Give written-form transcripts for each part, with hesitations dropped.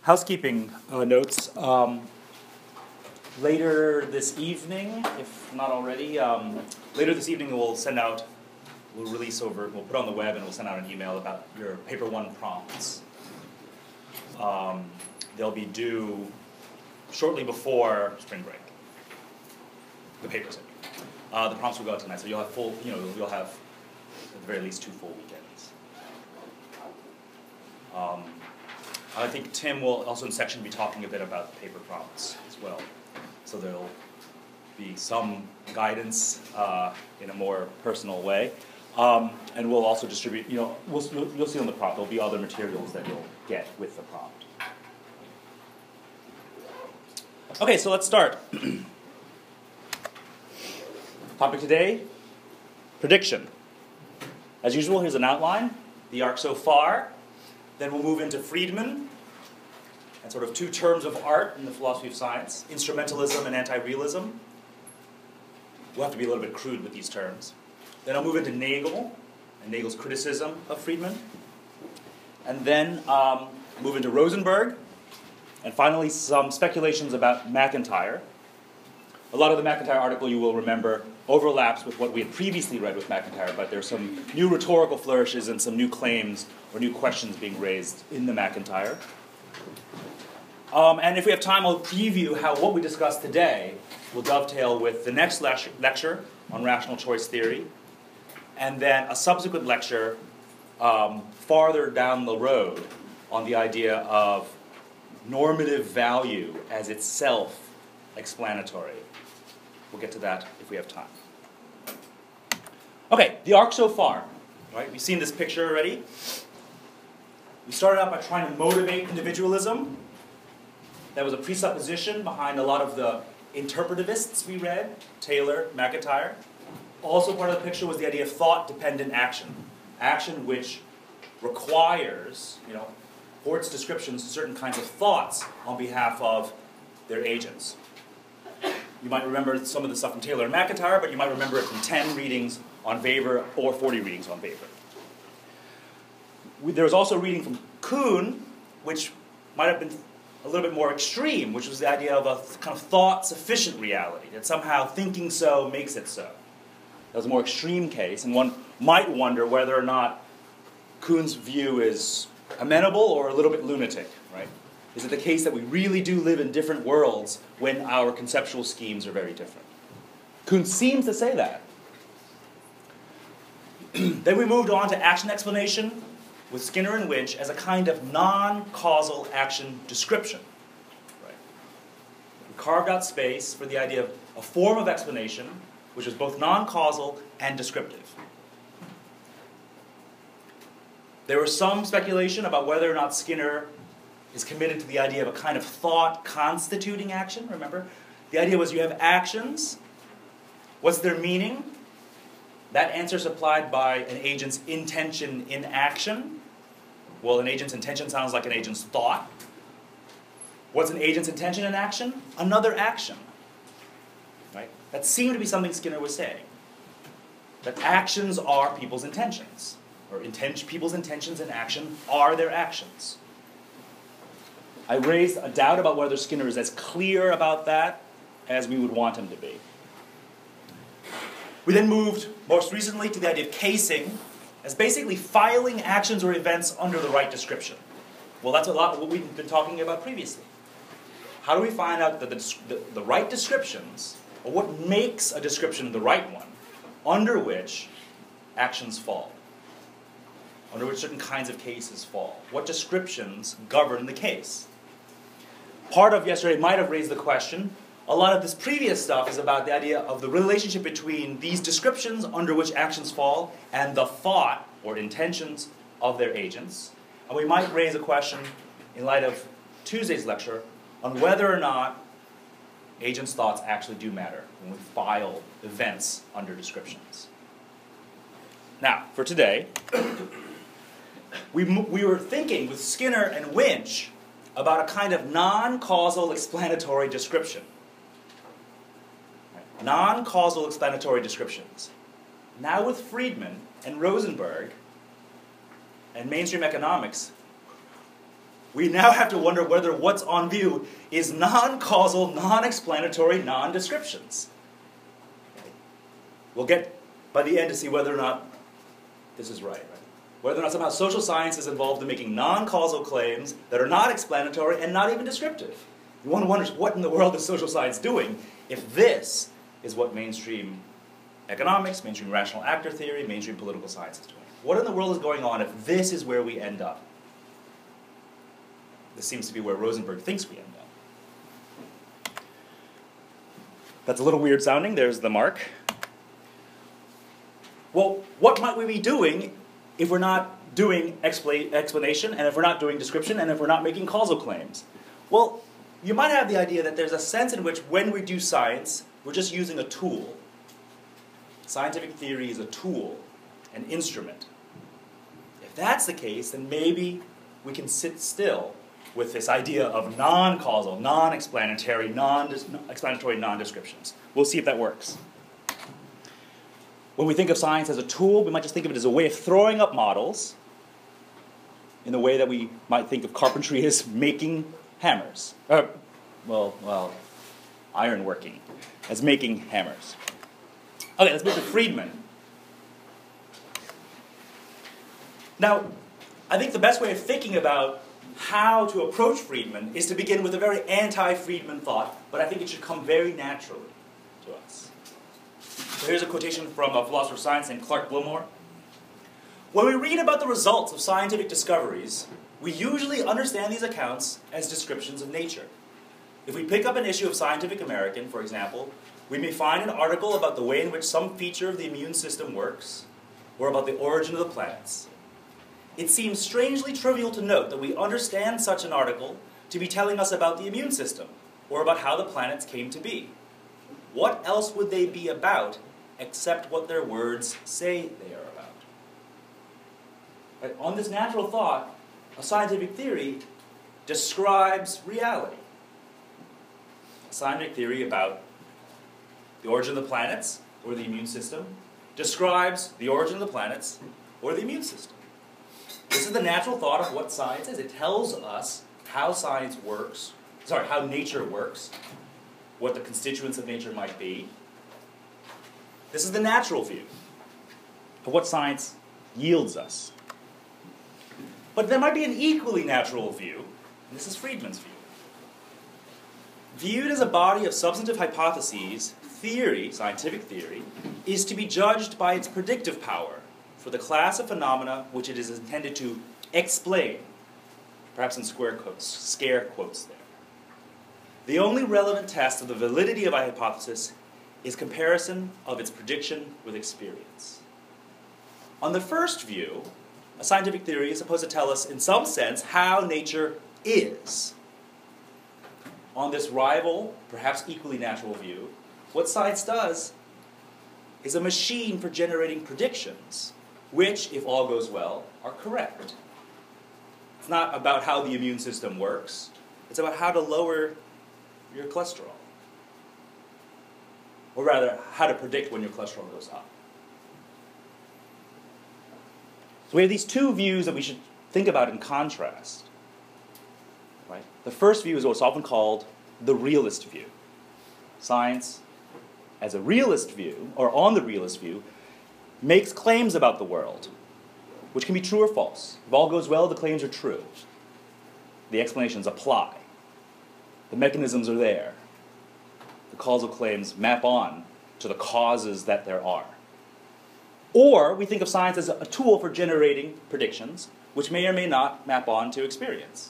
Housekeeping notes. Later this evening, if not already, later this evening we'll release we'll put on the web and we'll send out an email about your Paper 1 prompts. They'll be due shortly before spring break. The papers. The prompts will go out tonight, so you'll have you'll have at the very least 2 full weekends. I think Tim will also in section be talking a bit about the paper prompts as well. So there'll be some guidance in a more personal way. And we'll also distribute, you'll see on the prompt, there'll be other materials that you'll get with the prompt. Okay, so let's start. Topic today, prediction. As usual, here's an outline, the arc so far. Then we'll move into Friedman, and sort of 2 terms of art in the philosophy of science, instrumentalism and anti-realism. We'll have to be a little bit crude with these terms. Then I'll move into Nagel, and Nagel's criticism of Friedman. And then move into Rosenberg, and finally some speculations about MacIntyre. A lot of the MacIntyre article, you will remember, overlaps with what we had previously read with MacIntyre, but there's some new rhetorical flourishes and some new claims or new questions being raised in the MacIntyre. And if we have time, I'll preview how what we discussed today will dovetail with the next lecture on rational choice theory, and then a subsequent lecture farther down the road on the idea of normative value as itself explanatory. We'll get to that if we have time. Okay, the arc so far. Right? We've seen this picture already. We started out by trying to motivate individualism. That was a presupposition behind a lot of the interpretivists we read, Taylor, MacIntyre. Also part of the picture was the idea of thought-dependent action. Action which requires, for its descriptions, certain kinds of thoughts on behalf of their agents. You might remember some of the stuff from Taylor and MacIntyre, but you might remember it from 10 readings on Weber or 40 readings on Weber. There was also a reading from Kuhn, which might have been a little bit more extreme, which was the idea of a kind of thought-sufficient reality, that somehow thinking so makes it so. That was a more extreme case, and one might wonder whether or not Kuhn's view is amenable or a little bit lunatic, right? Is it the case that we really do live in different worlds when our conceptual schemes are very different? Kuhn seems to say that. Then we moved on to action explanation with Skinner and Winch as a kind of non-causal action description. Right? We carved out space for the idea of a form of explanation which is both non-causal and descriptive. There was some speculation about whether or not Skinner is committed to the idea of a kind of thought constituting action, remember? The idea was you have actions. What's their meaning? That answer supplied by an agent's intention in action. Well, an agent's intention sounds like an agent's thought. What's an agent's intention in action? Another action. Right? That seemed to be something Skinner was saying. That actions are people's intentions. Or people's intentions in action are their actions. I raised a doubt about whether Skinner is as clear about that as we would want him to be. We then moved, most recently, to the idea of casing as basically filing actions or events under the right description. Well, that's a lot of what we've been talking about previously. How do we find out that the right descriptions, or what makes a description the right one, under which actions fall? Under which certain kinds of cases fall? What descriptions govern the case? Part of yesterday might have raised the question. A lot of this previous stuff is about the idea of the relationship between these descriptions under which actions fall and the thought or intentions of their agents. And we might raise a question in light of Tuesday's lecture on whether or not agents' thoughts actually do matter when we file events under descriptions. Now, for today, we were thinking with Skinner and Winch about a kind of non-causal explanatory description. Non-causal explanatory descriptions. Now with Friedman and Rosenberg and mainstream economics, we now have to wonder whether what's on view is non-causal, non-explanatory, non-descriptions. We'll get, by the end, to see whether or not this is right. Whether or not somehow social science is involved in making non-causal claims that are not explanatory and not even descriptive. You want to wonder what in the world is social science doing if this is what mainstream economics, mainstream rational actor theory, mainstream political science is doing. What in the world is going on if this is where we end up? This seems to be where Rosenberg thinks we end up. That's a little weird sounding. There's the mark. Well, what might we be doing if we're not doing explanation, and if we're not doing description, and if we're not making causal claims? Well, you might have the idea that there's a sense in which when we do science, we're just using a tool. Scientific theory is a tool, an instrument. If that's the case, then maybe we can sit still with this idea of non-causal, non-explanatory, non-descriptions. We'll see if that works. When we think of science as a tool, we might just think of it as a way of throwing up models in the way that we might think of carpentry as making hammers. Ironworking as making hammers. Okay, let's move to Friedman. Now, I think the best way of thinking about how to approach Friedman is to begin with a very anti-Friedman thought, but I think it should come very naturally to us. So here's a quotation from a philosopher of science named Clark Blumore. When we read about the results of scientific discoveries, we usually understand these accounts as descriptions of nature. If we pick up an issue of Scientific American, for example, we may find an article about the way in which some feature of the immune system works, or about the origin of the planets. It seems strangely trivial to note that we understand such an article to be telling us about the immune system, or about how the planets came to be. What else would they be about except what their words say they are about? Right? On this natural thought, a scientific theory describes reality. A scientific theory about the origin of the planets, or the immune system, describes the origin of the planets, or the immune system. This is the natural thought of what science is. It tells us how science works, how nature works, what the constituents of nature might be. This is the natural view of what science yields us. But there might be an equally natural view, and this is Friedman's view. Viewed as a body of substantive hypotheses, theory, scientific theory, is to be judged by its predictive power for the class of phenomena which it is intended to explain, perhaps in scare quotes there. The only relevant test of the validity of a hypothesis is comparison of its prediction with experience. On the first view, a scientific theory is supposed to tell us, in some sense, how nature is. On this rival, perhaps equally natural view, what science does is a machine for generating predictions, which, if all goes well, are correct. It's not about how the immune system works. It's about how to lower your cholesterol. Or rather, how to predict when your cholesterol goes up. So we have these two views that we should think about in contrast. Right? The first view is what's often called the realist view. Science, as a realist view, or on the realist view, makes claims about the world, which can be true or false. If all goes well, the claims are true. The explanations apply. The mechanisms are there. The causal claims map on to the causes that there are. Or we think of science as a tool for generating predictions, which may or may not map on to experience.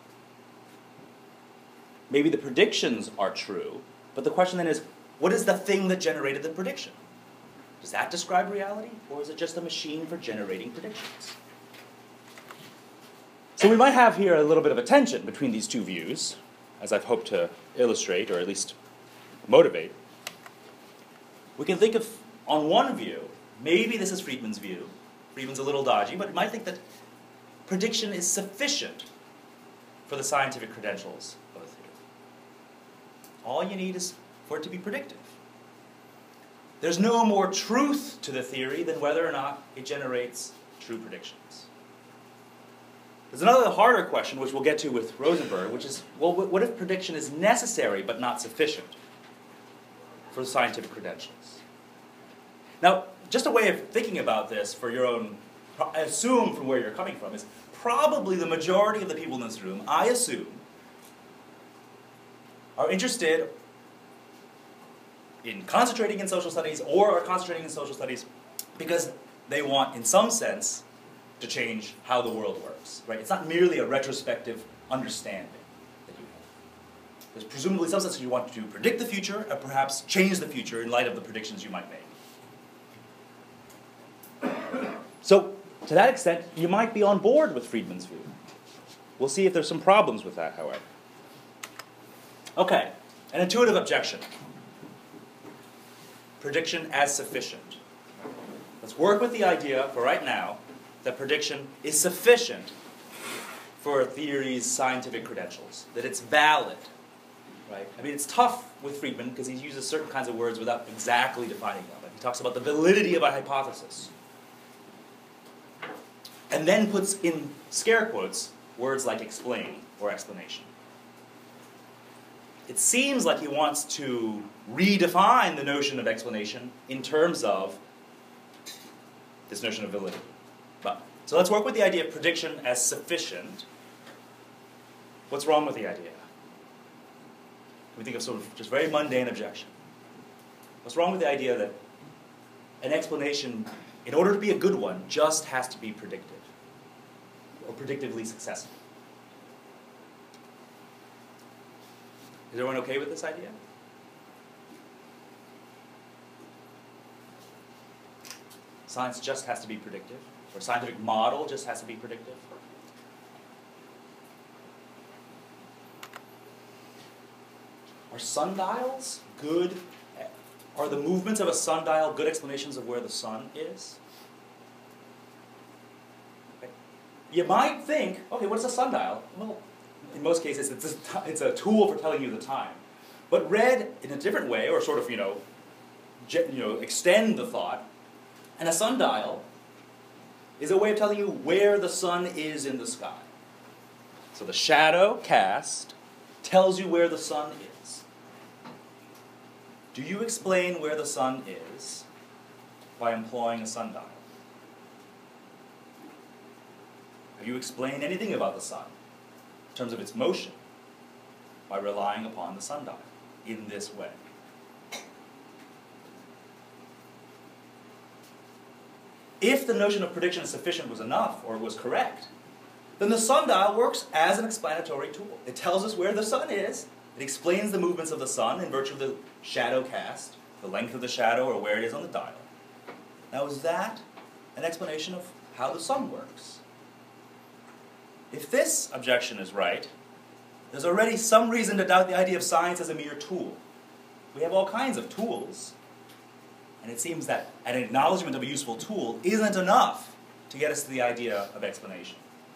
Maybe the predictions are true, but the question then is, what is the thing that generated the prediction? Does that describe reality, or is it just a machine for generating predictions? So we might have here a little bit of a tension between these two views, as I've hoped to illustrate, or at least motivate. We can think of, on one view, maybe this is Friedman's view. Friedman's a little dodgy, but you might think that prediction is sufficient for the scientific credentials of a theory. All you need is for it to be predictive. There's no more truth to the theory than whether or not it generates true predictions. There's another harder question, which we'll get to with Rosenberg, which is, well, what if prediction is necessary but not sufficient for scientific credentials? Now, just a way of thinking about this for your own, I assume from where you're coming from, is probably the majority of the people in this room, I assume, are interested in concentrating in social studies or are concentrating in social studies because they want, in some sense, to change how the world works. Right? It's not merely a retrospective understanding that you have. There's presumably some sense that you want to predict the future and perhaps change the future in light of the predictions you might make. So, to that extent, you might be on board with Friedman's view. We'll see if there's some problems with that, however. Okay, an intuitive objection. Prediction as sufficient. Let's work with the idea, for right now, that prediction is sufficient for a theory's scientific credentials, that it's valid. Right? I mean, it's tough with Friedman because he uses certain kinds of words without exactly defining them. Like he talks about the validity of a hypothesis, and then puts in scare quotes words like explain or explanation. It seems like he wants to redefine the notion of explanation in terms of this notion of validity. So let's work with the idea of prediction as sufficient. What's wrong with the idea? We think of sort of just very mundane objection. What's wrong with the idea that an explanation, in order to be a good one, just has to be predictive or predictively successful? Is everyone okay with this idea? Science just has to be predictive, or scientific model just has to be predictive. Are sundials good? Are the movements of a sundial good explanations of where the sun is? Okay. You might think, okay, what's a sundial? Well, in most cases, it's a tool for telling you the time. But read in a different way, or sort of, extend the thought, and a sundial is a way of telling you where the sun is in the sky. So the shadow cast tells you where the sun is. Do you explain where the sun is by employing a sundial? Have you explained anything about the sun in terms of its motion by relying upon the sundial in this way? If the notion of prediction as sufficient was enough, or was correct, then the sundial works as an explanatory tool. It tells us where the sun is. It explains the movements of the sun in virtue of the shadow cast, the length of the shadow, or where it is on the dial. Now, is that an explanation of how the sun works? If this objection is right, there's already some reason to doubt the idea of science as a mere tool. We have all kinds of tools. And it seems that an acknowledgement of a useful tool isn't enough to get us to the idea of explanation.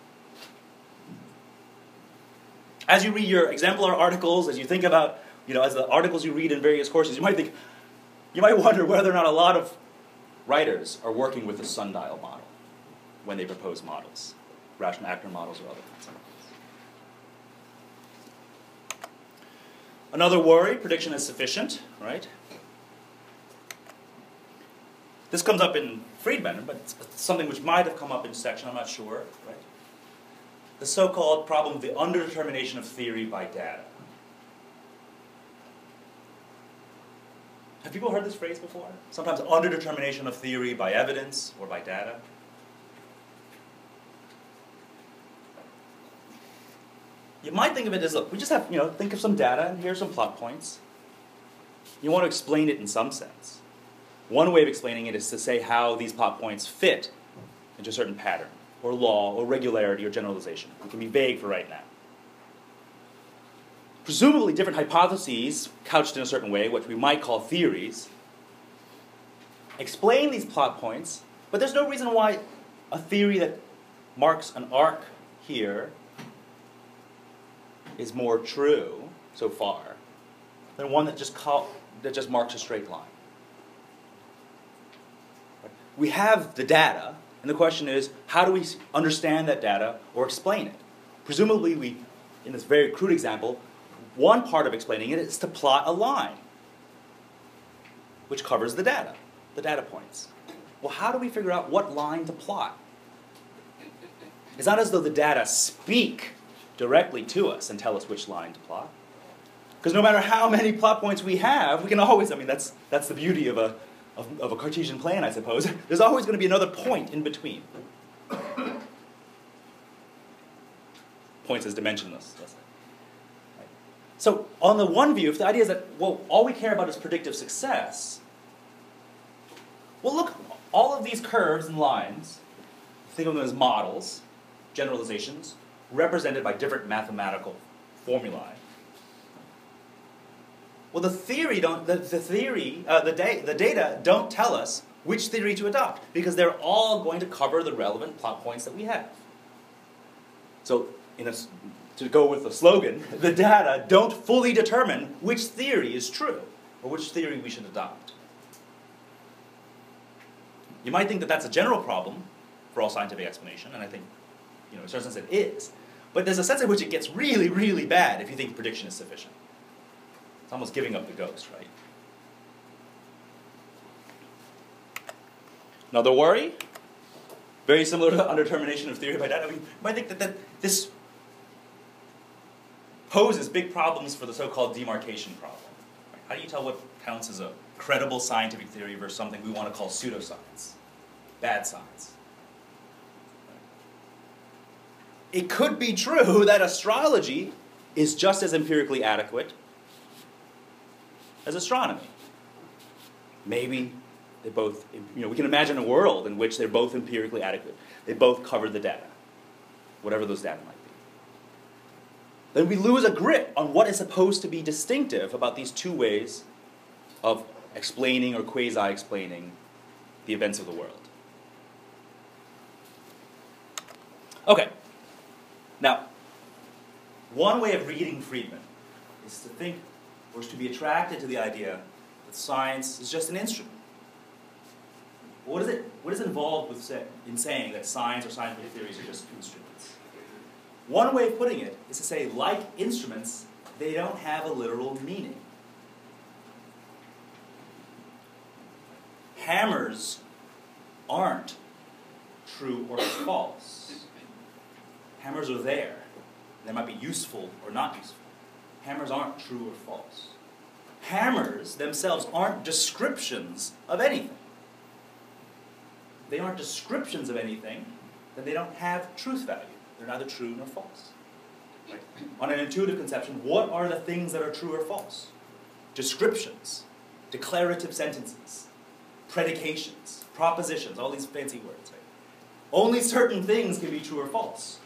As you read your exemplar articles, as you think about, as the articles you read in various courses, you might wonder whether or not a lot of writers are working with the sundial model when they propose models, rational actor models or other kinds of models. Another worry, prediction is sufficient, right? This comes up in Friedman, but it's something which might have come up in section, I'm not sure, right? The so-called problem of the underdetermination of theory by data. Have people heard this phrase before? Sometimes underdetermination of theory by evidence or by data. You might think of it as, look, we just have, think of some data and here's some plot points. You want to explain it in some sense. One way of explaining it is to say how these plot points fit into a certain pattern, or law, or regularity, or generalization. It can be vague for right now. Presumably different hypotheses, couched in a certain way, which we might call theories, explain these plot points, but there's no reason why a theory that marks an arc here is more true, so far, than one that just marks a straight line. We have the data, And the question is, how do we understand that data or explain it? Presumably, we, in this very crude example, one part of explaining it is to plot a line, which covers the data points. Well, how do we figure out what line to plot? It's not as though the data speak directly to us and tell us which line to plot. Because no matter how many plot points we have, we can always, I mean, that's the beauty of a Cartesian plane, I suppose. There's always going to be another point in between. Points as dimensionless. Right. So on the one view, if the idea is that, well, all we care about is predictive success, well, look, all of these curves and lines, think of them as models, generalizations, represented by different mathematical formulae. Well, the data don't tell us which theory to adopt, because they're all going to cover the relevant plot points that we have. So, to go with the slogan, the data don't fully determine which theory is true, or which theory we should adopt. You might think that that's a general problem for all scientific explanation, and I think, in a certain sense it is. But there's a sense in which it gets really, really bad if you think prediction is sufficient. It's almost giving up the ghost, right? Another worry, very similar to undetermination of theory by data. I mean, you might think that this poses big problems for the so-called demarcation problem. Right? How do you tell what counts as a credible scientific theory versus something we want to call pseudoscience, bad science? It could be true that astrology is just as empirically adequate as astronomy. Maybe they both, we can imagine a world in which they're both empirically adequate. They both cover the data, whatever those data might be. Then we lose a grip on what is supposed to be distinctive about these two ways of explaining or quasi-explaining the events of the world. Okay. Now, one way of reading Friedman is to think, or is to be attracted to the idea that science is just an instrument. What is involved in saying that science or scientific theories are just instruments? One way of putting it is to say, like instruments, they don't have a literal meaning. Hammers aren't true or false. Hammers are there. They might be useful or not useful. Hammers aren't true or false. Hammers themselves aren't descriptions of anything. They aren't descriptions of anything, then they don't have truth value. They're neither true nor false. Right? On an intuitive conception, what are the things that are true or false? Descriptions, declarative sentences, predications, propositions, all these fancy words. Right? Only certain things can be true or false.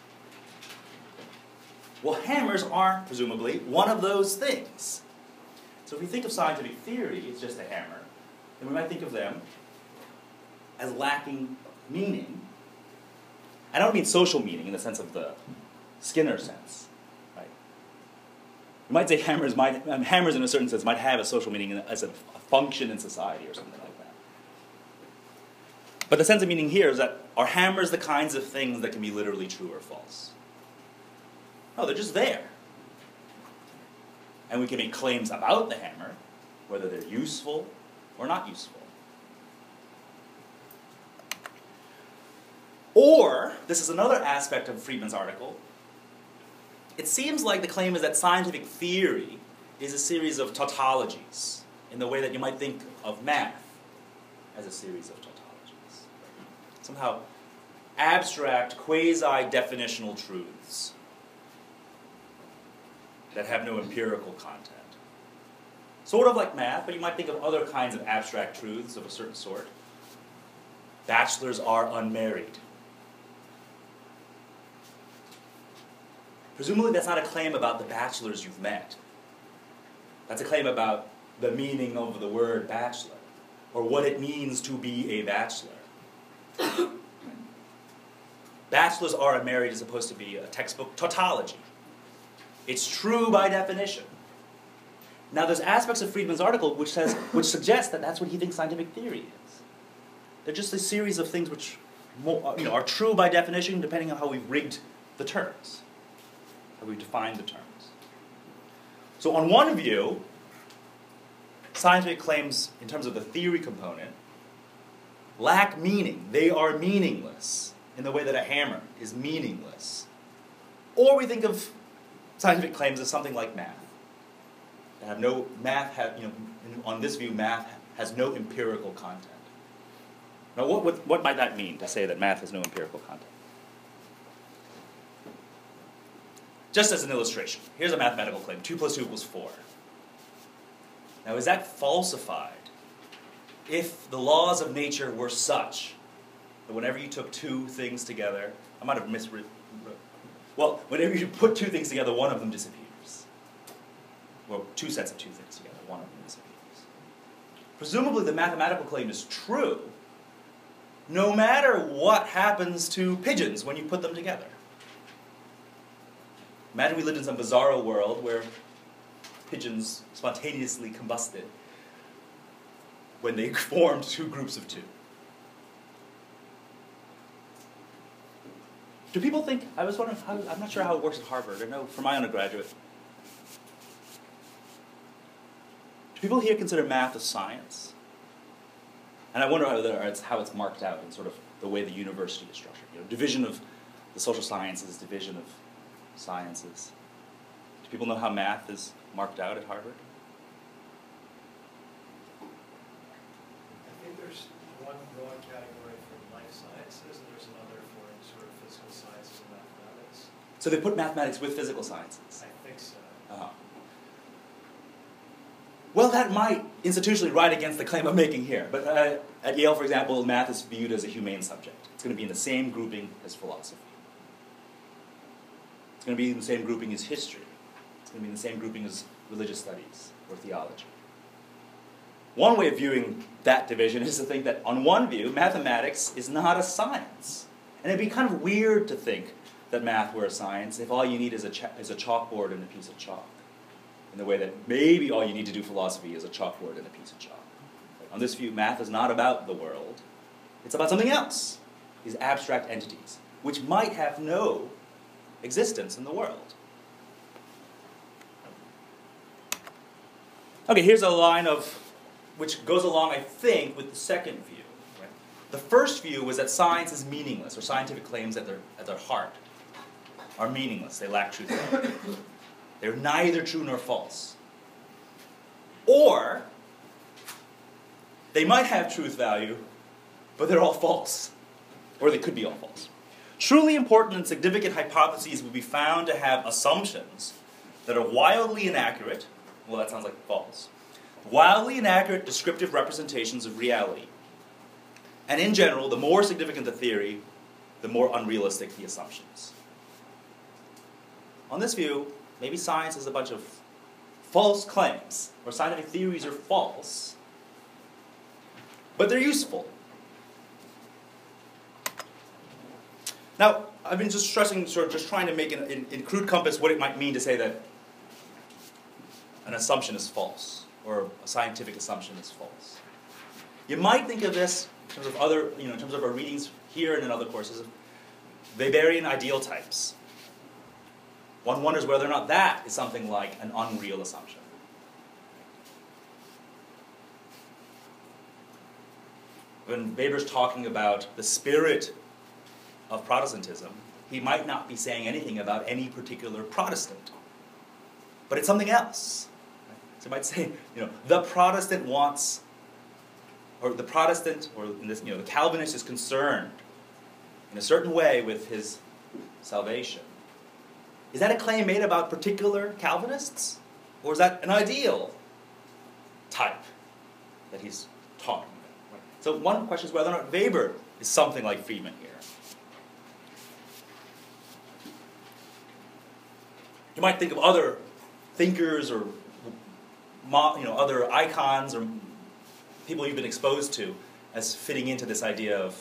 Well, hammers aren't, presumably, one of those things. So if we think of scientific theory as just a hammer, then we might think of them as lacking meaning. I don't mean social meaning in the sense of the Skinner sense. Right? You might say hammers in a certain sense might have a social meaning as a function in society or something like that. But the sense of meaning here is that, are hammers the kinds of things that can be literally true or false? No, they're just there. And we can make claims about the hammer, whether they're useful or not useful. Or, this is another aspect of Friedman's article, it seems like the claim is that scientific theory is a series of tautologies, in the way that you might think of math as a series of tautologies. Somehow abstract, quasi-definitional truths that have no empirical content. Sort of like math, but you might think of other kinds of abstract truths of a certain sort. Bachelors are unmarried. Presumably that's not a claim about the bachelors you've met. That's a claim about the meaning of the word bachelor, or what it means to be a bachelor. Bachelors are unmarried is supposed to be a textbook tautology. It's true by definition. Now there's aspects of Friedman's article which suggest that that's what he thinks scientific theory is. They're just a series of things which are true by definition depending on how we've rigged the terms, how we've defined the terms. So on one view, scientific claims in terms of the theory component lack meaning. They are meaningless in the way that a hammer is meaningless. Or we think of scientific claims as something like math. On this view, math has no empirical content. Now, what might that mean, to say that math has no empirical content? Just as an illustration, here's a mathematical claim, 2 + 2 = 4. Now, is that falsified if the laws of nature were such that whenever you took two things together, I might have miswritten, well, whenever you put two things together, one of them disappears. Well, two sets of two things together, one of them disappears. Presumably the mathematical claim is true, no matter what happens to pigeons when you put them together. Imagine we lived in some bizarro world where pigeons spontaneously combusted when they formed two groups of two. Do people think, I was wondering, I'm not sure how it works at Harvard. I know for my undergraduate. Do people here consider math a science? And I wonder how it's marked out in sort of the way the university is structured. Division of the social sciences, division of sciences. Do people know how math is marked out at Harvard? I think there's one broad category for life sciences, and there's another for sort of physical sciences and mathematics. So they put mathematics with physical sciences? I think so. Uh-huh. Well, that might institutionally write against the claim I'm making here. But at Yale, for example, math is viewed as a humane subject. It's going to be in the same grouping as philosophy. It's going to be in the same grouping as history. It's going to be in the same grouping as religious studies or theology. One way of viewing that division is to think that, on one view, mathematics is not a science. And it'd be kind of weird to think that math were a science if all you need is a chalkboard and a piece of chalk. In the way that maybe all you need to do philosophy is a chalkboard and a piece of chalk. On this view, math is not about the world. It's about something else. These abstract entities, which might have no existence in the world. Okay, here's a line which goes along, I think, with the second view. Right? The first view was that science is meaningless, or scientific claims at their heart are meaningless. They lack truth value. They're neither true nor false. Or they might have truth value, but they're all false. Or they could be all false. Truly important and significant hypotheses will be found to have assumptions that are wildly inaccurate. Well, that sounds like false. Wildly inaccurate descriptive representations of reality. And in general, the more significant the theory, the more unrealistic the assumptions. On this view, maybe science is a bunch of false claims, or scientific theories are false, but they're useful. Now, I've been just stressing, sort of just trying to make in crude compass what it might mean to say that an assumption is false, or a scientific assumption is false. You might think of this in terms of in terms of our readings here and in other courses, of Weberian ideal types. One wonders whether or not that is something like an unreal assumption. When Weber's talking about the spirit of Protestantism, he might not be saying anything about any particular Protestant, but it's something else. So he might say, the Protestant wants, or the Protestant, or in this, the Calvinist is concerned in a certain way with his salvation. Is that a claim made about particular Calvinists? Or is that an ideal type that he's talking about? Right? So one question is whether or not Weber is something like Friedman here. You might think of other thinkers or other icons or people you've been exposed to as fitting into this idea of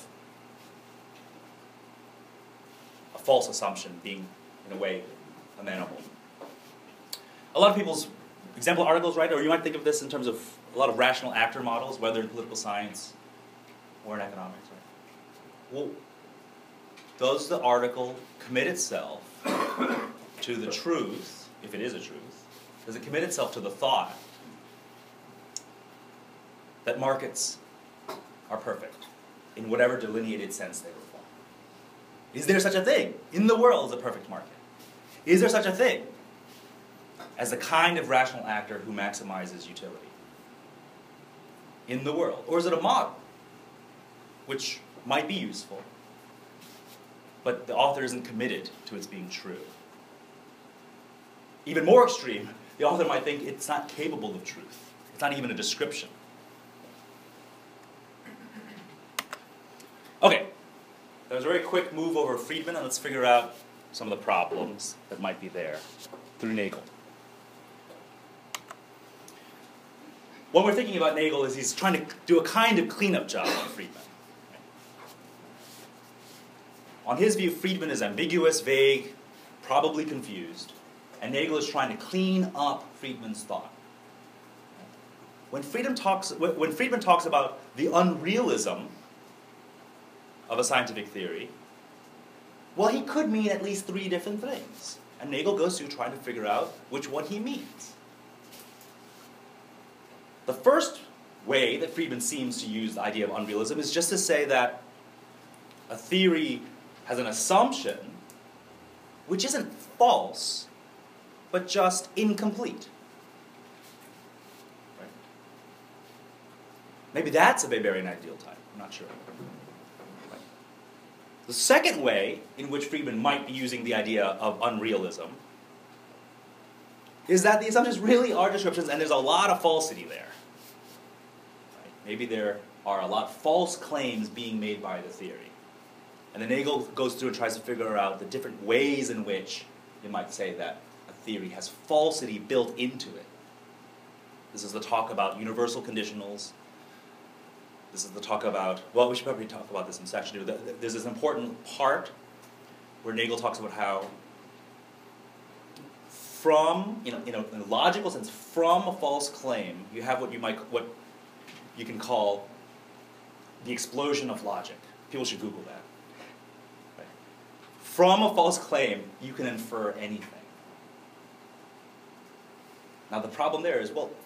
a false assumption being, in a way, amenable. A lot of people's example articles, right, or you might think of this in terms of a lot of rational actor models, whether in political science or in economics, right? Well, does the article commit itself to the truth, if it is a truth? Does it commit itself to the thought that markets are perfect in whatever delineated sense they perform? Is there such a thing in the world as a perfect market? Is there such a thing as the kind of rational actor who maximizes utility in the world? Or is it a model which might be useful, but the author isn't committed to its being true? Even more extreme, the author might think it's not capable of truth. It's not even a description. Okay, that was a very quick move over Friedman, and let's figure out some of the problems that might be there through Nagel. What we're thinking about Nagel is he's trying to do a kind of cleanup job on Friedman. On his view, Friedman is ambiguous, vague, probably confused, and Nagel is trying to clean up Friedman's thought. When Friedman talks about the unrealism of a scientific theory, well, he could mean at least 3 different things. And Nagel goes through trying to figure out which one he means. The first way that Friedman seems to use the idea of unrealism is just to say that a theory has an assumption which isn't false, but just incomplete. Right? Maybe that's a Weberian ideal type. I'm not sure. Right. The second way in which Friedman might be using the idea of unrealism is that the assumptions really are descriptions and there's a lot of falsity there. Right? Maybe there are a lot of false claims being made by the theory. And then Nagel goes through and tries to figure out the different ways in which you might say that a theory has falsity built into it. This is the talk about universal conditionals. This is the talk about, well, we should probably talk about this in section 2. There's this important part where Nagel talks about how from, in a logical sense, from a false claim, you have what you can call the explosion of logic. People should Google that. Right? From a false claim, you can infer anything. Now the problem there is, well,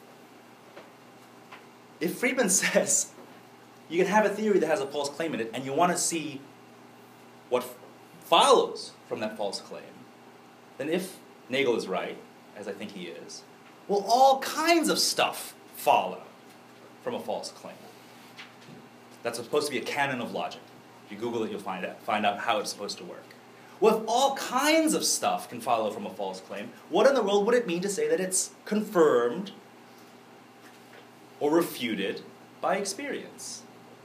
if Friedman says you can have a theory that has a false claim in it, and you want to see what follows from that false claim, then if Nagel is right, as I think he is, well, all kinds of stuff follow from a false claim. That's supposed to be a canon of logic. If you Google it, you'll find out how it's supposed to work. Well, if all kinds of stuff can follow from a false claim, what in the world would it mean to say that it's confirmed or refuted by experience?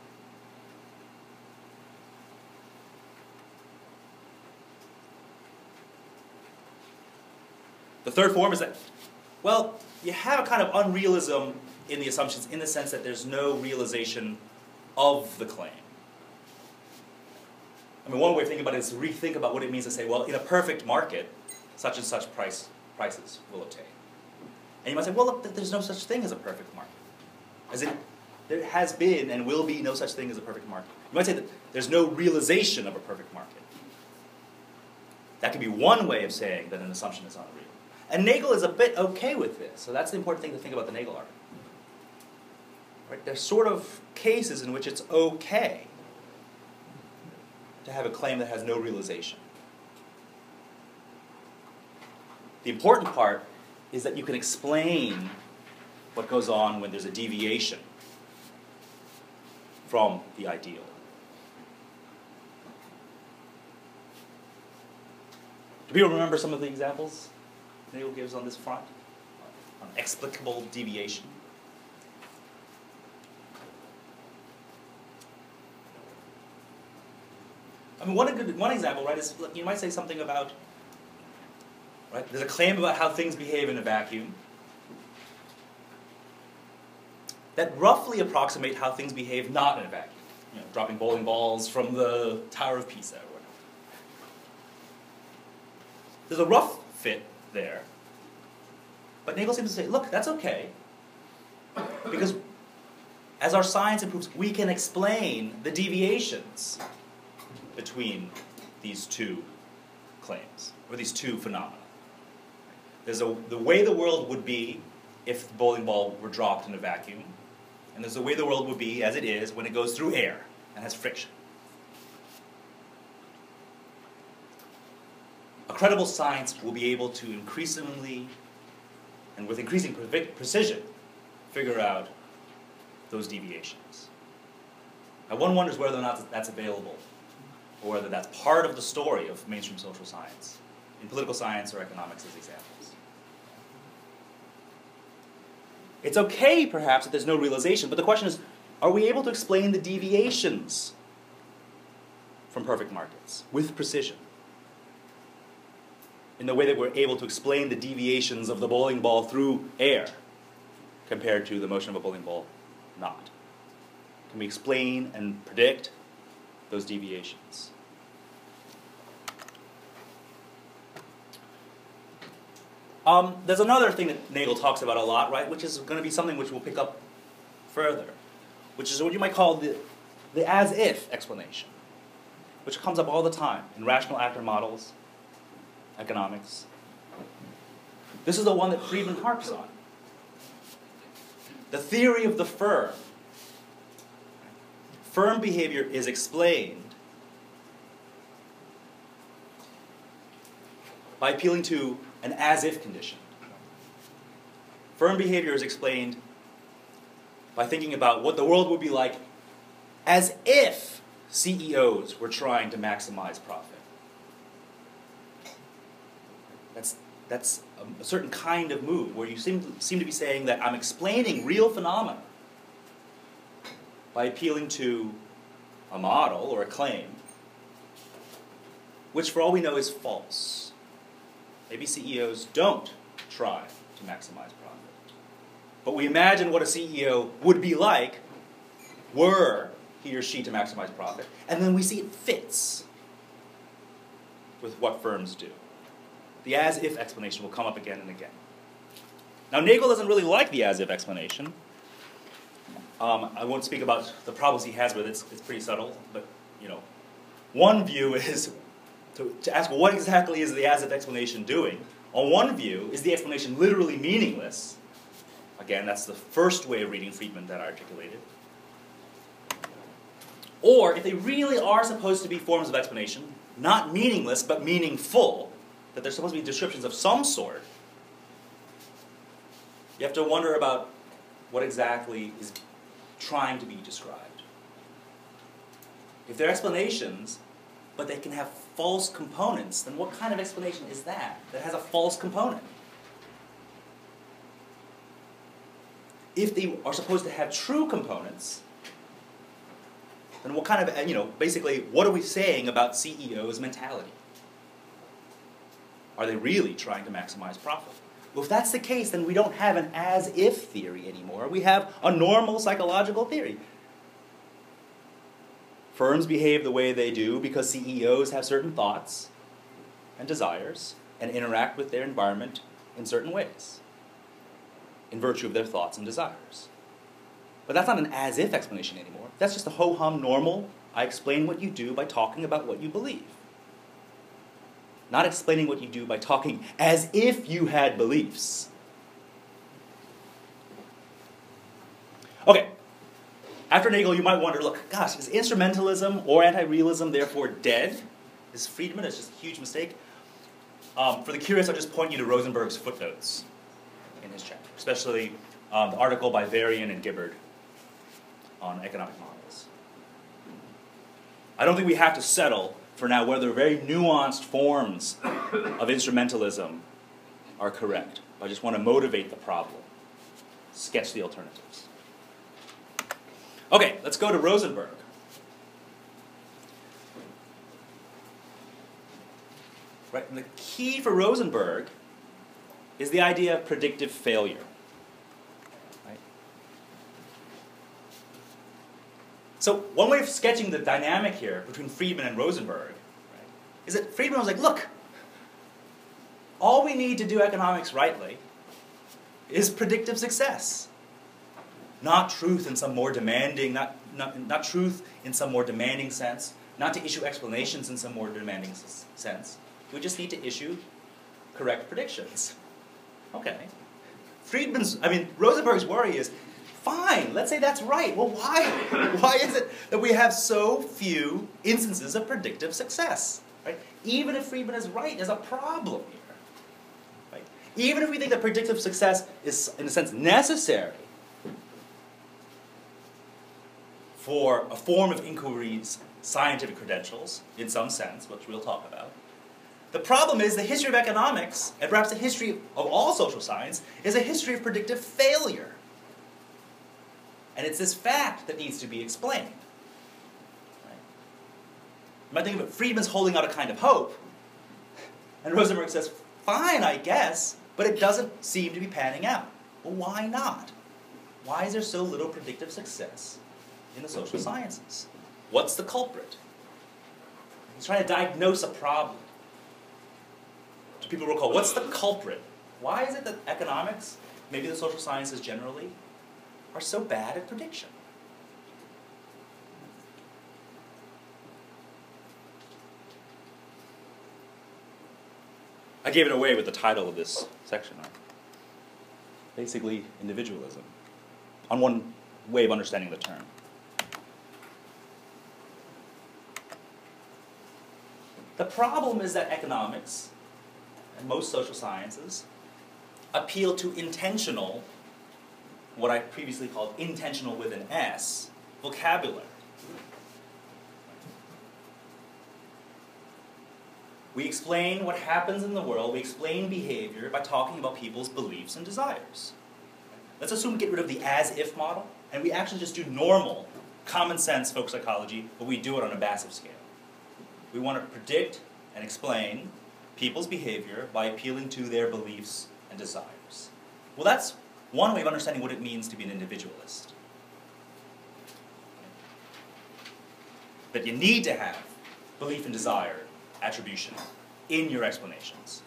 The third form is that, well, you have a kind of unrealism in the assumptions in the sense that there's no realization of the claim. I mean, one way of thinking about it is to rethink about what it means to say, well, in a perfect market, such and such prices will obtain. And you might say, well, look, there's no such thing as a perfect market. As in, there has been and will be no such thing as a perfect market. You might say that there's no realization of a perfect market. That could be one way of saying that an assumption is unreal. And Nagel is a bit okay with this, so that's the important thing to think about the Nagel argument. Right? There's sort of cases in which it's okay to have a claim that has no realization. The important part is that you can explain what goes on when there's a deviation from the ideal. Do people remember some of the examples Nagel gives on this front? On explicable deviation? I mean, one example, right, is you might say something about, right, there's a claim about how things behave in a vacuum that roughly approximate how things behave not in a vacuum. You know, dropping bowling balls from the Tower of Pisa or whatever. There's a rough fit there. But Nagel seems to say, look, that's okay. Because as our science improves, we can explain the deviations between these two claims, or these two phenomena. There's the way the world would be if the bowling ball were dropped in a vacuum, and there's the way the world would be as it is when it goes through air and has friction. A credible science will be able to increasingly, and with increasing precision, figure out those deviations. Now one wonders whether or not that's available, or whether that's part of the story of mainstream social science, in political science or economics as examples. It's okay, perhaps, that there's no realization, but the question is, are we able to explain the deviations from perfect markets with precision? In the way that we're able to explain the deviations of the bowling ball through air compared to the motion of a bowling ball not? Can we explain and predict those deviations? There's another thing that Nagel talks about a lot, right, which is going to be something which we'll pick up further, which is what you might call the as-if explanation, which comes up all the time in rational actor models, economics. This is the one that Friedman harps on. The theory of the firm. Firm behavior is explained by appealing to an as-if condition. Firm behavior is explained by thinking about what the world would be like as if CEOs were trying to maximize profit. That's a certain kind of move where you seem to be saying that I'm explaining real phenomena by appealing to a model or a claim, which for all we know is false. Maybe CEOs don't try to maximize profit. But we imagine what a CEO would be like were he or she to maximize profit, and then we see it fits with what firms do. The as-if explanation will come up again and again. Now, Nagel doesn't really like the as-if explanation. I won't speak about the problems he has with it. It's pretty subtle, but one view is to ask what exactly is the as-if explanation doing. On one view, is the explanation literally meaningless? Again, that's the first way of reading Friedman that I articulated. Or if they really are supposed to be forms of explanation, not meaningless but meaningful, that they're supposed to be descriptions of some sort, you have to wonder about what exactly is trying to be described. If they're explanations, but they can have false components, then what kind of explanation is that has a false component? If they are supposed to have true components, then what kind of, basically, what are we saying about CEOs' mentality? Are they really trying to maximize profit? Well, if that's the case, then we don't have an as-if theory anymore. We have a normal psychological theory. Firms behave the way they do because CEOs have certain thoughts and desires and interact with their environment in certain ways, in virtue of their thoughts and desires. But that's not an as-if explanation anymore. That's just a ho-hum normal, I explain what you do by talking about what you believe. Not explaining what you do by talking as if you had beliefs. Okay. After Nagel, you might wonder, look, gosh, is instrumentalism or anti-realism therefore dead? Is Friedman just a huge mistake? For the curious, I'll just point you to Rosenberg's footnotes in his chapter, especially the article by Varian and Gibbard on economic models. I don't think we have to settle for now whether very nuanced forms of instrumentalism are correct. I just want to motivate the problem, sketch the alternatives. Okay, let's go to Rosenberg. Right, and the key for Rosenberg is the idea of predictive failure. Right? So one way of sketching the dynamic here between Friedman and Rosenberg, right, is that Friedman was like, look, all we need to do economics rightly is predictive success. Not truth in some more demanding, not truth in some more demanding sense, not to issue explanations in some more demanding sense. We just need to issue correct predictions. Okay. Rosenberg's worry is, fine, let's say that's right. Well, why? Why is it that we have so few instances of predictive success? Right? Even if Friedman is right, there's a problem here. Right? Even if we think that predictive success is, in a sense, necessary for a form of inquiry's scientific credentials, in some sense, which we'll talk about, the problem is the history of economics, and perhaps the history of all social science, is a history of predictive failure. And it's this fact that needs to be explained. Right? You might think of it, Friedman's holding out a kind of hope, and Rosenberg says, fine, I guess, but it doesn't seem to be panning out. Well, why not? Why is there so little predictive success in the social sciences? What's the culprit? He's trying to diagnose a problem. So people recall, what's the culprit? Why is it that economics, maybe the social sciences generally, are so bad at prediction? I gave it away with the title of this section. Basically, individualism. On one way of understanding the term. The problem is that economics and most social sciences appeal to intentional, what I previously called intentional with an S, vocabulary. We explain what happens in the world, we explain behavior by talking about people's beliefs and desires. Let's assume we get rid of the as-if model, and we actually just do normal, common sense folk psychology, but we do it on a massive scale. We want to predict and explain people's behavior by appealing to their beliefs and desires. Well, that's one way of understanding what it means to be an individualist. But you need to have belief and desire attribution in your explanations.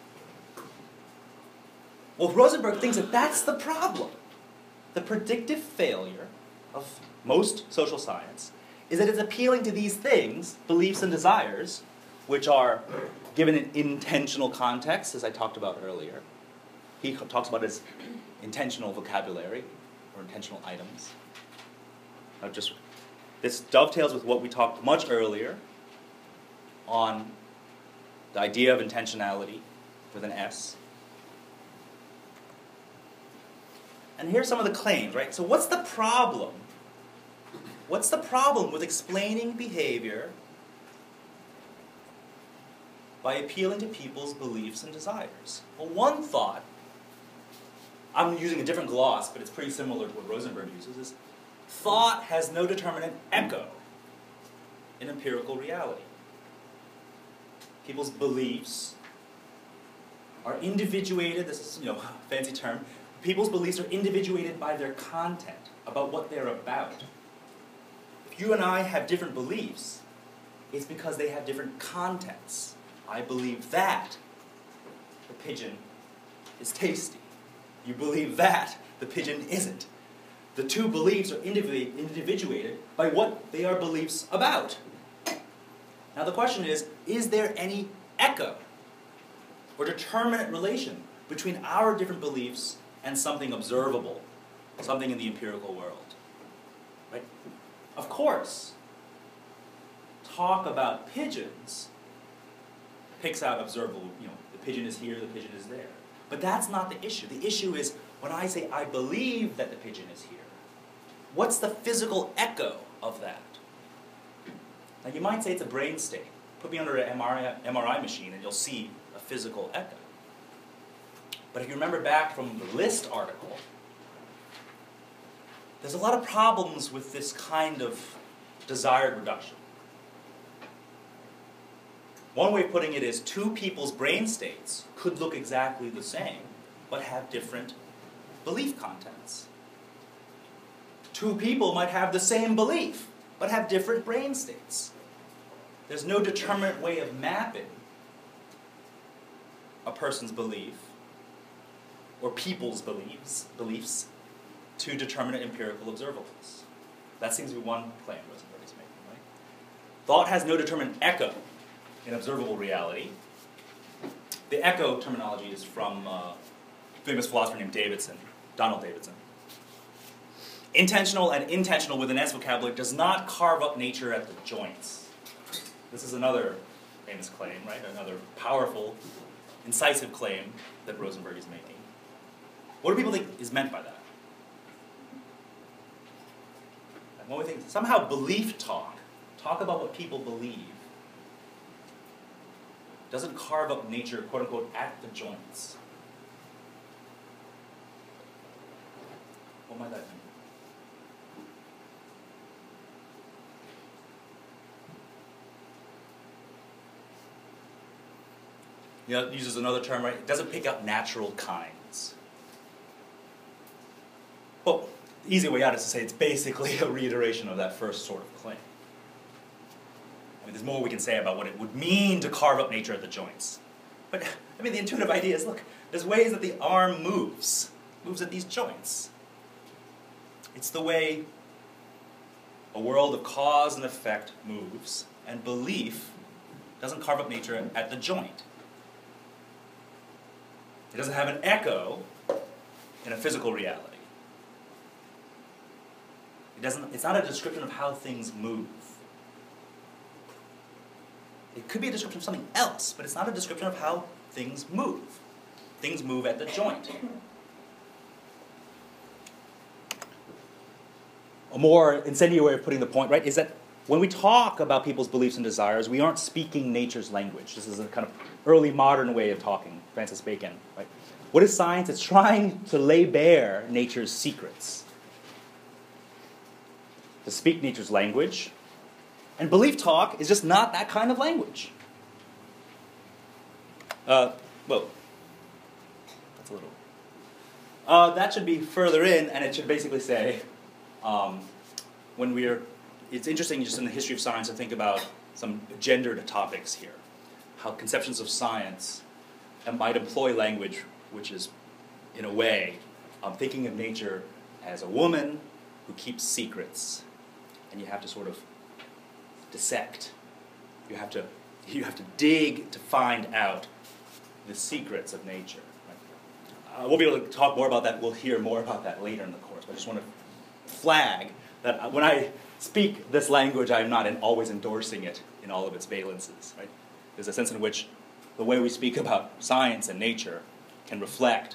Well, Rosenberg thinks that that's the problem. The predictive failure of most social science is that it's appealing to these things, beliefs and desires, which are given an intentional context, as I talked about earlier. He talks about it as intentional vocabulary, or intentional items. This dovetails with what we talked much earlier on the idea of intentionality with an S. And here's some of the claims, right? So what's the problem? What's the problem with explaining behavior by appealing to people's beliefs and desires? Well, one thought, I'm using a different gloss, but it's pretty similar to what Rosenberg uses, is thought has no determinate echo in empirical reality. People's beliefs are individuated, this is, a fancy term, people's beliefs are individuated by their content, about what they're about. If you and I have different beliefs, it's because they have different contents. I believe that the pigeon is tasty. You believe that the pigeon isn't. The two beliefs are individuated by what they are beliefs about. Now the question is there any echo or determinate relation between our different beliefs and something observable, something in the empirical world? Right? Of course, talk about pigeons picks out observable, the pigeon is here, the pigeon is there. But that's not the issue. The issue is when I say I believe that the pigeon is here, what's the physical echo of that? Now you might say it's a brain state. Put me under an MRI machine and you'll see a physical echo. But if you remember back from the List article, there's a lot of problems with this kind of desired reduction. One way of putting it is two people's brain states could look exactly the same, but have different belief contents. Two people might have the same belief, but have different brain states. There's no determinate way of mapping a person's belief, or people's beliefs, to determinate empirical observables. That seems to be one claim Rosenberg is making, right? thought has no determinate echo in observable reality. The echo terminology is from a famous philosopher named Davidson, Donald Davidson. Intentional and intentional with an S vocabulary does not carve up nature at the joints. This is another famous claim, right? Another powerful, incisive claim that Rosenberg is making. What do people think is meant by that? And when we think somehow belief talk about what people believe, doesn't carve up nature, quote unquote, at the joints. What might that mean? Yeah, it uses another term, right? It doesn't pick up natural kinds. Well, the easy way out is to say it's basically a reiteration of that first sort of claim. I mean, there's more we can say about what it would mean to carve up nature at the joints. But, I mean, the intuitive idea is, look, there's ways that the arm moves at these joints. It's the way a world of cause and effect moves, and belief doesn't carve up nature at the joint. It doesn't have an echo in a physical reality. It's not a description of how things move. It could be a description of something else, but it's not a description of how things move. Things move at the joint. A more incendiary way of putting the point, right, is that when we talk about people's beliefs and desires, we aren't speaking nature's language. This is a kind of early modern way of talking, Francis Bacon, right? What is science? It's trying to lay bare nature's secrets, to speak nature's language. And belief talk is just not that kind of language. Well, that's a little... that should be further in, and it should basically say, when we're... It's interesting just in the history of science to think about some gendered topics here. How conceptions of science might employ language which is, in a way, thinking of nature as a woman who keeps secrets. And you have to sort of dissect. You have to dig to find out the secrets of nature. Right? We'll be able to talk more about that. We'll hear more about that later in the course. But I just want to flag that when I speak this language, I'm not always endorsing it in all of its valences. Right? There's a sense in which the way we speak about science and nature can reflect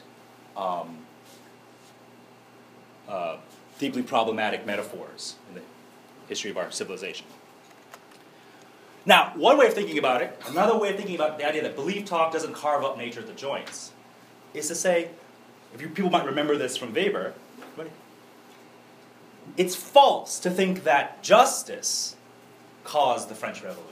deeply problematic metaphors in the history of our civilization. Now, one way of thinking about it, another way of thinking about the idea that belief talk doesn't carve up nature at the joints, is to say, people might remember this from Weber, it's false to think that justice caused the French Revolution.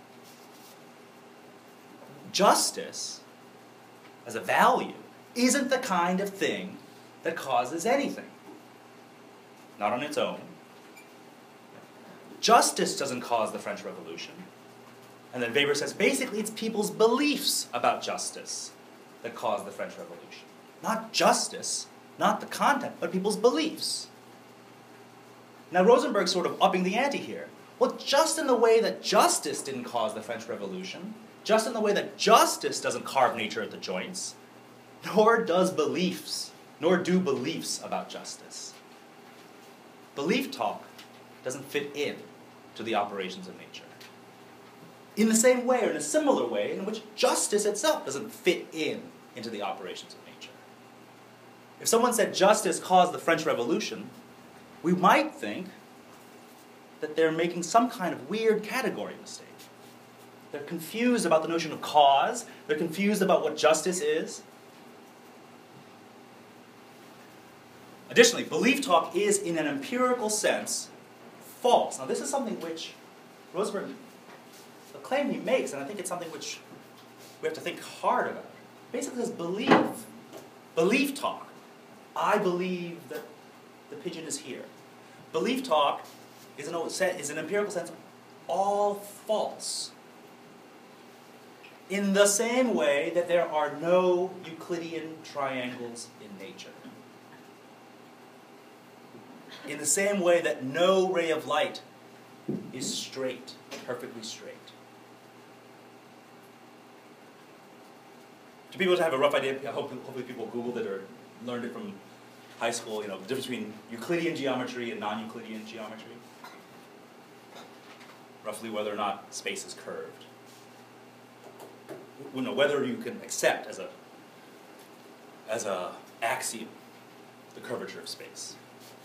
Justice, as a value, isn't the kind of thing that causes anything. Not on its own. Justice doesn't cause the French Revolution. And then Weber says, basically, it's people's beliefs about justice that caused the French Revolution. Not justice, not the content, but people's beliefs. Now, Rosenberg's sort of upping the ante here. Well, just in the way that justice didn't cause the French Revolution, just in the way that justice doesn't carve nature at the joints, nor do beliefs about justice. Belief talk doesn't fit in to the operations of nature. In the same way, or in a similar way, in which justice itself doesn't fit into the operations of nature. If someone said justice caused the French Revolution, we might think that they're making some kind of weird category mistake. They're confused about the notion of cause. They're confused about what justice is. Additionally, belief talk is, in an empirical sense, false. Now, this is something which Rosenberg, the claim he makes, and I think it's something which we have to think hard about. Basically, says belief talk. I believe that the pigeon is here. Belief talk is, in an empirical sense, all false. In the same way that there are no Euclidean triangles in nature. In the same way that no ray of light is straight, perfectly straight. Do people have a rough idea? Hopefully people Googled it or learned it from high school, the difference between Euclidean geometry and non-Euclidean geometry? Roughly whether or not space is curved. Whether you can accept as a axiom the curvature of space.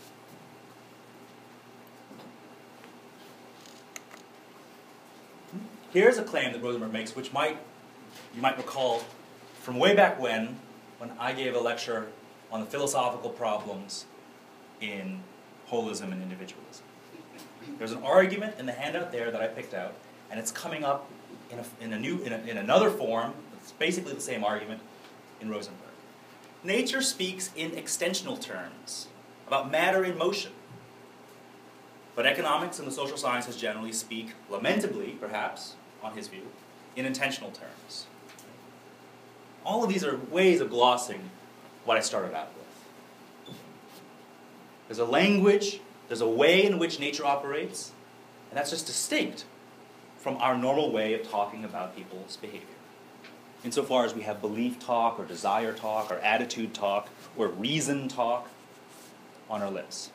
Here's a claim that Rosenberg makes, which you might recall from way back when I gave a lecture on the philosophical problems in holism and individualism. There's an argument in the handout there that I picked out, and it's coming up in another form. It's basically the same argument in Rosenberg. Nature speaks in extensional terms about matter in motion, but economics and the social sciences generally speak, lamentably perhaps, on his view, in intentional terms. All of these are ways of glossing what I started out with. There's a language, there's a way in which nature operates, and that's just distinct from our normal way of talking about people's behavior. Insofar as we have belief talk, or desire talk, or attitude talk, or reason talk on our lips.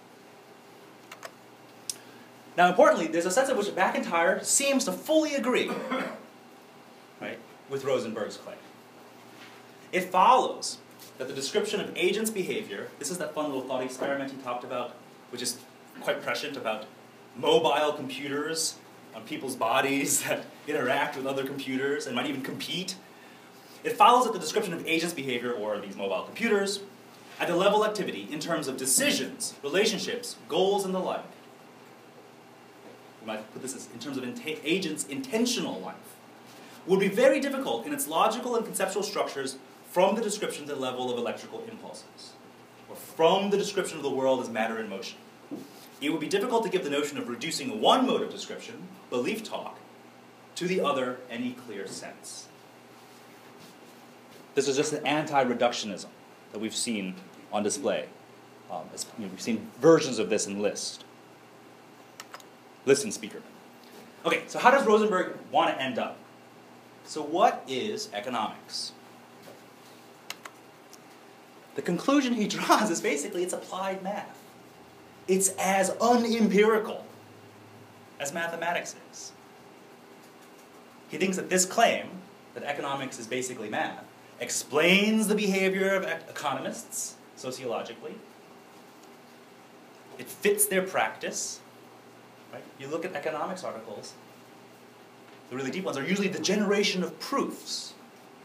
Now, importantly, there's a sense in which McIntyre seems to fully agree, right, with Rosenberg's claim. It follows that the description of agents' behavior, this is that fun little thought experiment he talked about, which is quite prescient, about mobile computers on people's bodies that interact with other computers and might even compete. It follows that the description of agents' behavior, or these mobile computers, at the level of activity in terms of decisions, relationships, goals, and the like. We might put this as in terms of agents' intentional life, would be very difficult in its logical and conceptual structures from the description at the level of electrical impulses, or from the description of the world as matter in motion. It would be difficult to give the notion of reducing one mode of description, belief talk, to the other any clear sense. This is just an anti-reductionism that we've seen on display. We've seen versions of this in List and Speakerman. Okay, so how does Rosenberg want to end up? So what is economics? The conclusion he draws is basically it's applied math. It's as unempirical as mathematics is. He thinks that this claim, that economics is basically math, explains the behavior of economists sociologically. It fits their practice. Right? You look at economics articles, the really deep ones are usually the generation of proofs,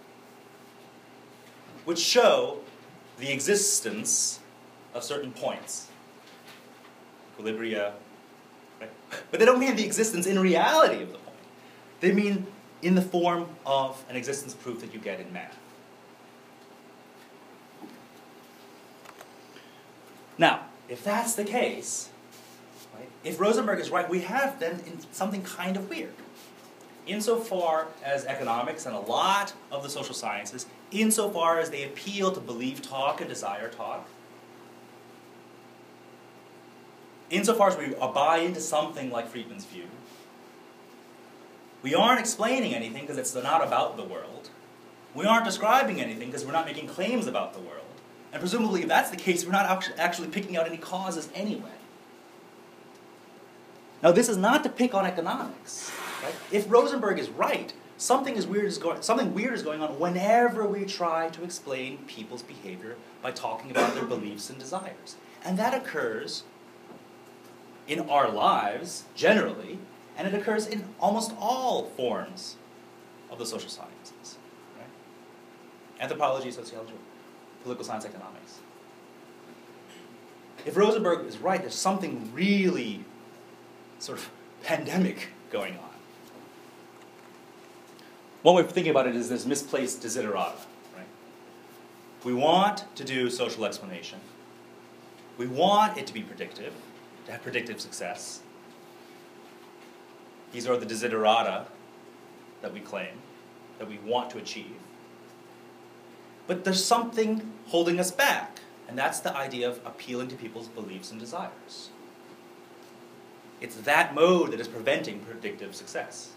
which show the existence of certain points, equilibria, right? But they don't mean the existence in reality of the point. They mean in the form of an existence proof that you get in math. Now, if that's the case, right, if Rosenberg is right, we have then something kind of weird. Insofar as economics and a lot of the social sciences, insofar as they appeal to belief talk and desire talk, insofar as we buy into something like Friedman's view, we aren't explaining anything because it's not about the world. We aren't describing anything because we're not making claims about the world. And presumably, if that's the case, we're not actually picking out any causes anyway. Now, this is not to pick on economics. Right? If Rosenberg is right, something weird is going on whenever we try to explain people's behavior by talking about their beliefs and desires. And that occurs in our lives, generally, and it occurs in almost all forms of the social sciences. Right? Anthropology, sociology, political science, economics. If Rosenberg is right, there's something really sort of pandemic going on. One way of thinking about it is this misplaced desiderata. Right? We want to do social explanation. We want it to be predictive, to have predictive success. These are the desiderata that we claim, that we want to achieve. But there's something holding us back, and that's the idea of appealing to people's beliefs and desires. It's that mode that is preventing predictive success.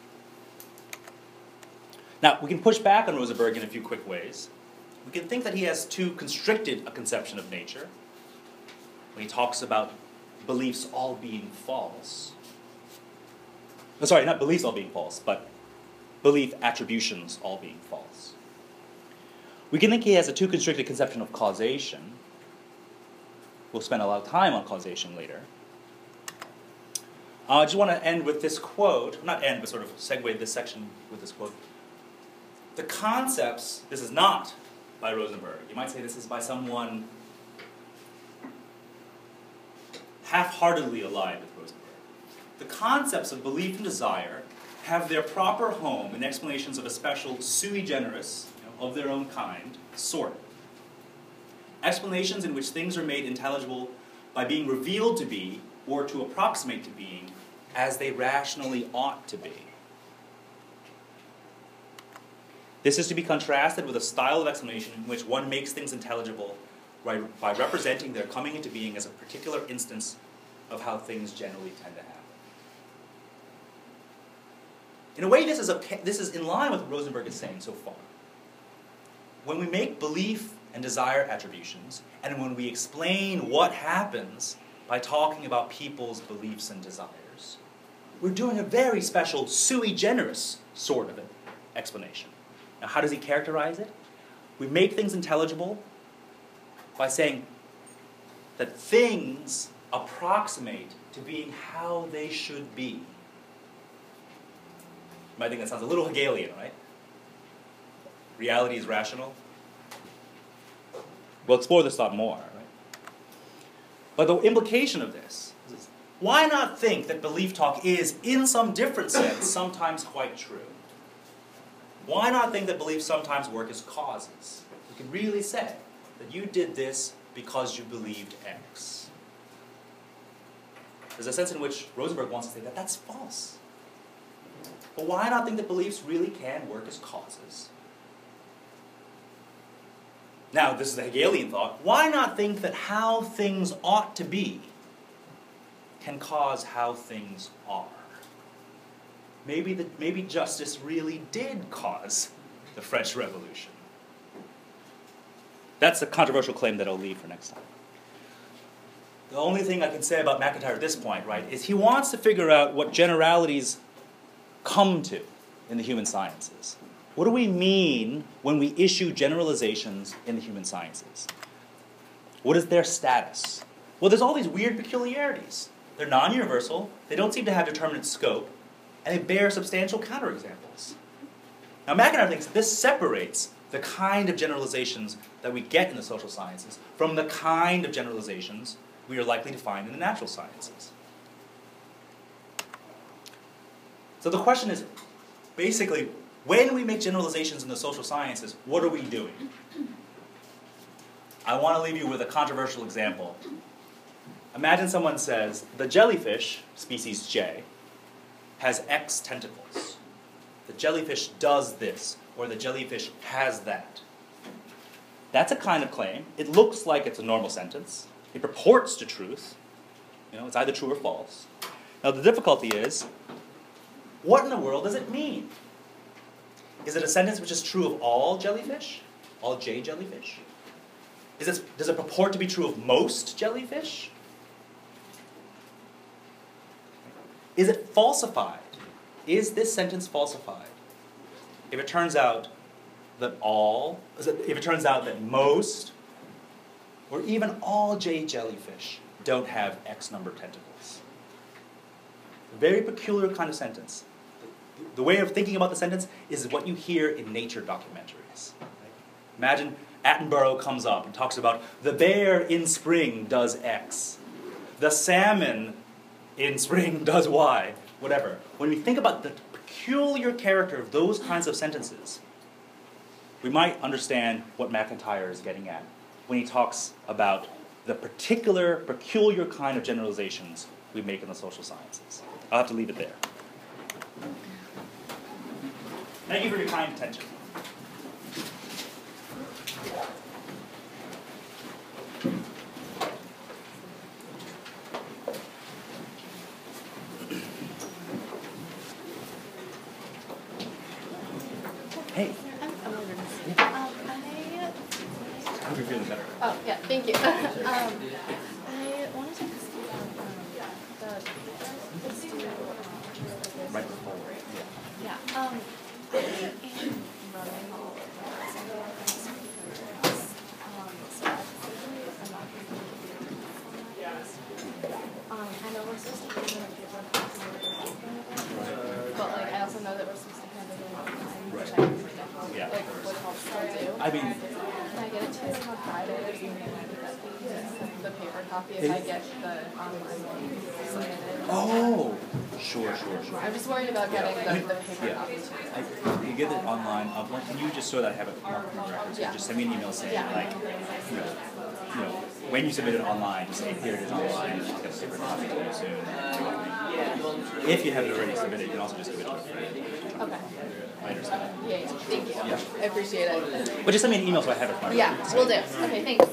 Now, we can push back on Rosenberg in a few quick ways. We can think that he has too constricted a conception of nature when he talks about beliefs all being false. Sorry, not beliefs all being false, but belief attributions all being false. We can think he has a too constricted conception of causation. We'll spend a lot of time on causation later. I just want to end with this quote, not end, but sort of segue this section with this quote. The concepts, this is not by Rosenberg. You might say this is by someone half-heartedly allied with Rosenberg. The concepts of belief and desire have their proper home in explanations of a special sui generis, of their own kind, sort. Explanations in which things are made intelligible by being revealed to be, or to approximate to being, as they rationally ought to be. This is to be contrasted with a style of explanation in which one makes things intelligible by representing their coming into being as a particular instance of how things generally tend to happen. In a way, this is in line with what Rosenberg is saying so far. When we make belief and desire attributions, and when we explain what happens by talking about people's beliefs and desires, we're doing a very special sui generis sort of explanation. Now, how does he characterize it? We make things intelligible by saying that things approximate to being how they should be. You might think that sounds a little Hegelian, right? Reality is rational. We'll explore this thought more, right? But the implication of this is, why not think that belief talk is, in some different sense, sometimes quite true? Why not think that beliefs sometimes work as causes? You can really say that you did this because you believed X. There's a sense in which Rosenberg wants to say that that's false. But why not think that beliefs really can work as causes? Now, this is a Hegelian thought. Why not think that how things ought to be can cause how things are? Maybe justice really did cause the French Revolution. That's a controversial claim that I'll leave for next time. The only thing I can say about MacIntyre at this point, right, is he wants to figure out what generalities come to in the human sciences. What do we mean when we issue generalizations in the human sciences? What is their status? Well, there's all these weird peculiarities. They're non-universal, they don't seem to have determinate scope, and they bear substantial counterexamples. Now, MacIntyre thinks this separates the kind of generalizations that we get in the social sciences from the kind of generalizations we are likely to find in the natural sciences. So the question is, basically, when we make generalizations in the social sciences, what are we doing? I want to leave you with a controversial example. Imagine someone says, the jellyfish, species J, has X tentacles. The jellyfish does this, or the jellyfish has that. That's a kind of claim. It looks like it's a normal sentence. It purports to truth. It's either true or false. Now the difficulty is, what in the world does it mean? Is it a sentence which is true of all jellyfish? All J jellyfish? Does it purport to be true of most jellyfish? Is it falsified? Is this sentence falsified? If it turns out that most, or even all J jellyfish don't have X number of tentacles. A very peculiar kind of sentence. The way of thinking about the sentence is what you hear in nature documentaries. Imagine Attenborough comes up and talks about the bear in spring does X. The salmon in spring does Y. Whatever. When we think about the peculiar character of those kinds of sentences, we might understand what MacIntyre is getting at when he talks about the particular, peculiar kind of generalizations we make in the social sciences. I'll have to leave it there. Thank you for your kind attention. Hey. I'm Elizabeth. I hope you're feeling better. Oh, yeah, thank you. I wanted to ask you about Right before. yeah. I am running all of that. So I was thinking if I'm not going to be I know we're supposed to be in a paper copy, but like I also know that we're supposed to hand it in online, which I Yeah. like would help still do. I mean, Can I get it to you like on Friday or something like that? The paper copy if I get the online one submitted. oh, sure. I'm just worried about getting the paper Yeah. copy too. You get it online upload. Can you just so that I have it marked in the records? Yeah. Just send me an email saying Yeah. like, when you submit it online, just say here it is online. I'll get a paper copy to you soon. If you have it already submitted, you can also just give it to a friend. Okay. I understand. Yeah. Thank you. Yeah. I appreciate it. But just send me an email so I have it. Marked. Yeah, we'll do. Okay, thanks.